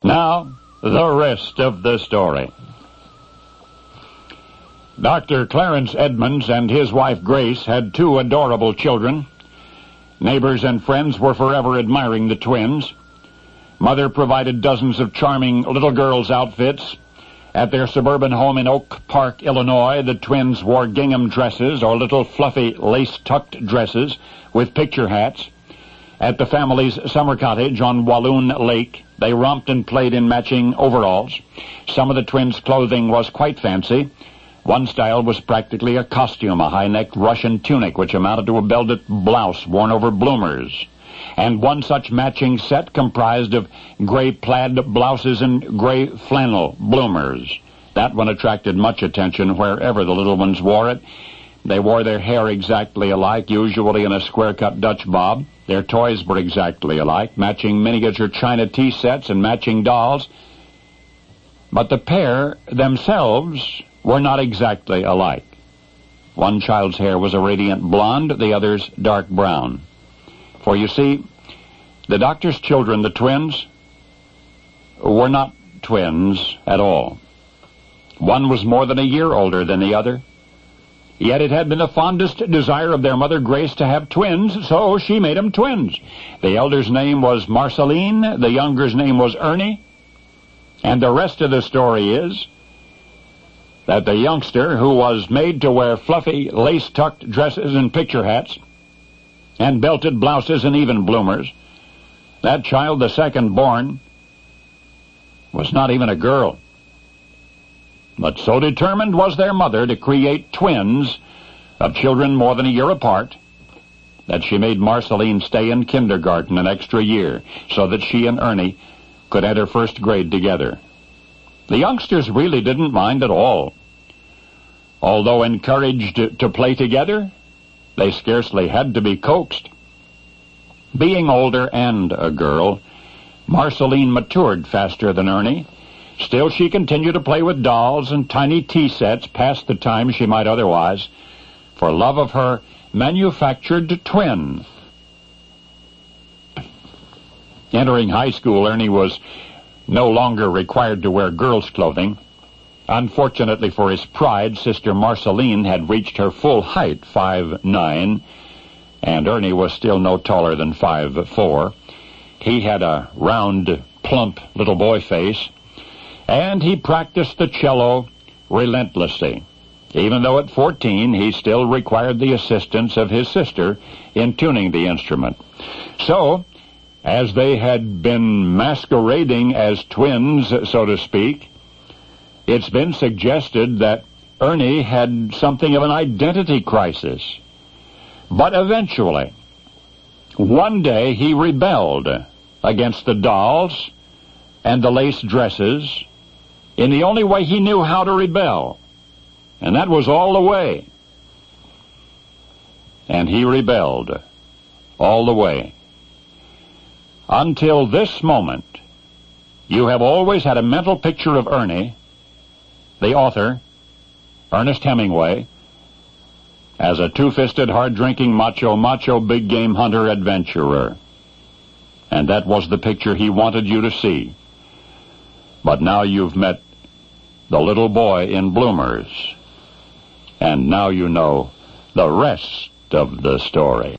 Now, the rest of the story. Dr. Clarence Edmonds and his wife Grace had 2 adorable children. Neighbors and friends were forever admiring the twins. Mother provided dozens of charming little girls' outfits. At their suburban home in Oak Park, Illinois, the twins wore gingham dresses or little fluffy lace-tucked dresses with picture hats. At the family's summer cottage on Walloon Lake, they romped and played in matching overalls. Some of the twins' clothing was quite fancy. One style was practically a costume, a high-necked Russian tunic which amounted to a belted blouse worn over bloomers. And one such matching set comprised of gray plaid blouses and gray flannel bloomers. That one attracted much attention wherever the little ones wore it. They wore their hair exactly alike, usually in a square-cut Dutch bob. Their toys were exactly alike, matching miniature china tea sets and matching dolls. But the pair themselves were not exactly alike. One child's hair was a radiant blonde, the other's dark brown. For you see, the doctor's children, the twins, were not twins at all. One was more than a year older than the other. Yet it had been the fondest desire of their mother Grace to have twins, so she made them twins. The elder's name was Marceline, the younger's name was Ernie, and the rest of the story is that the youngster, who was made to wear fluffy lace-tucked dresses and picture hats and belted blouses and even bloomers, that child, the second born, was not even a girl. But so determined was their mother to create twins of children more than a year apart that she made Marceline stay in kindergarten an extra year so that she and Ernie could enter first grade together. The youngsters really didn't mind at all. Although encouraged to play together, they scarcely had to be coaxed. Being older and a girl, Marceline matured faster than Ernie. Still, she continued to play with dolls and tiny tea sets past the time she might otherwise, for love of her manufactured twin. Entering high school, Ernie was no longer required to wear girls' clothing. Unfortunately for his pride, Sister Marceline had reached her full height, 5'9", and Ernie was still no taller than 5'4". He had a round, plump little boy face, and he practiced the cello relentlessly. Even though at 14, he still required the assistance of his sister in tuning the instrument. So, as they had been masquerading as twins, so to speak, it's been suggested that Ernie had something of an identity crisis. But eventually, one day he rebelled against the dolls and the lace dresses in the only way he knew how to rebel, and that was all the way. And he rebelled all the way. Until this moment, you have always had a mental picture of Ernie, the author, Ernest Hemingway, as a two-fisted, hard-drinking, macho, big-game hunter adventurer. And that was the picture he wanted you to see. But now you've met the little boy in bloomers, and now you know the rest of the story.